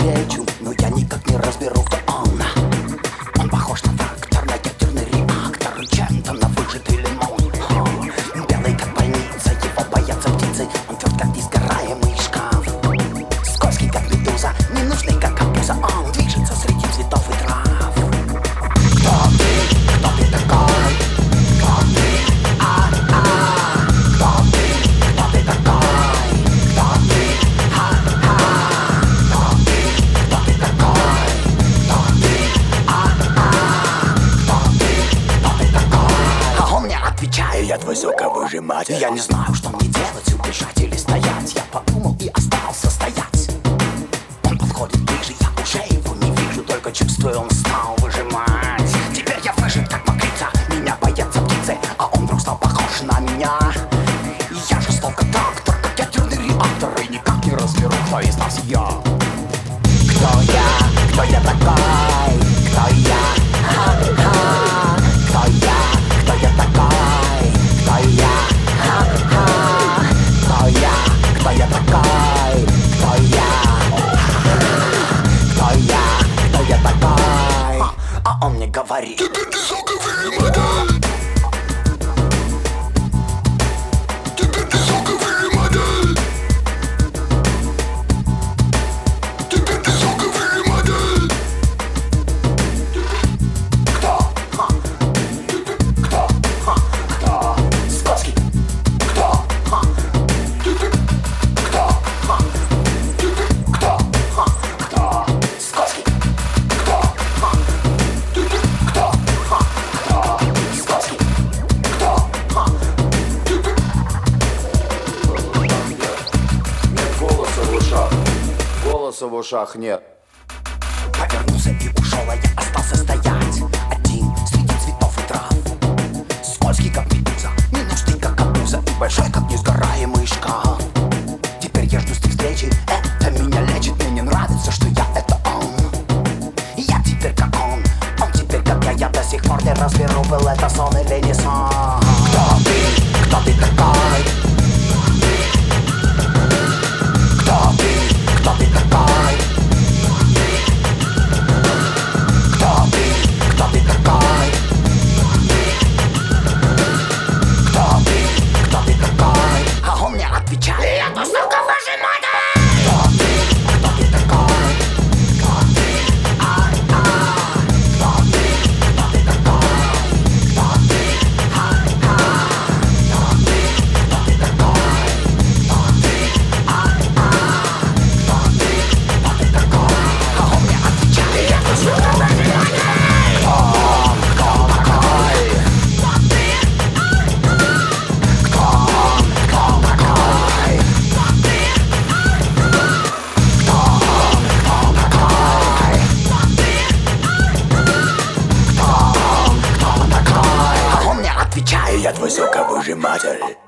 встречу, но я никак не разберу, кто он. Он похож на трактор, на ядерный реактор, чем-то на выжатый лимон. Белый как больница, его боятся птицы, он тверд как несгораемый шкаф. Скользкий как медуза, ненужный как капуза, он движется среди цветов и трав. Кто ты такой? Кто ты? Кто ты? Кто ты такой? Кто ты? Кто ты? Кто ты такой? Кто ты? Кто ты? Кто ты такой? А он мне отвечает: я твой соковыжиматель. Я не знаю, что мне делать, убежать или стоять. Я подумал и остался стоять. Он подходит ближе, я уже его не вижу, только чувствую, он стал выжимать. Теперь я выжат как мокрица, меня боятся птицы, а он вдруг стал похож на меня. Я жесток как трактор, как ядерный реактор, и никак не разберу, кто из нас я. Кто я? Кто я такой? Кто я? Кто я? Кто я такой? Кто я? Кто я? Кто я такой? Кто я? Кто я? Кто я такой? А он мне говорит: теперь ты соковыжиматель. Теперь ты соковыжиматель. Теперь ты соковыжиматель. Кто? Кто? Кто? Скотский. Кто? Кто? Кто? Кто? Скотский. Кто? Кто? Кто? Скотский. Кто? Нет голоса в ушах. Голоса в ушах нет. Повернулся и ушел, а я остался стоять один среди цветов и трав. Скользкий как медуза, ненужный как капуза, и большой как несгораемый шкаф. Теперь я жду с встречи, это меня лечит. Мне не нравится, что я это он. Я теперь как он теперь как я до сих пор не разберу, был это сон или не сон. Кто ты? Кто ты такой? Кто ты? Кто ты такой? Кто ты? Кто ты такой? Кто ты? Кто ты такой? А он мне отвечает: я твой соковыжиматель. Кто ты? Кто ты такой? Кто ты? Кто ты? Кто ты такой? Кто ты? Кто ты? Кто ты такой? Кто ты? Кто ты? Кто ты такой? А он мне отвечает: я твой соковыжиматель. Кто такой? Кто ты? Кто такой? Кто ты? Кто такой? А он мне отвечает: я твой соковыжиматель.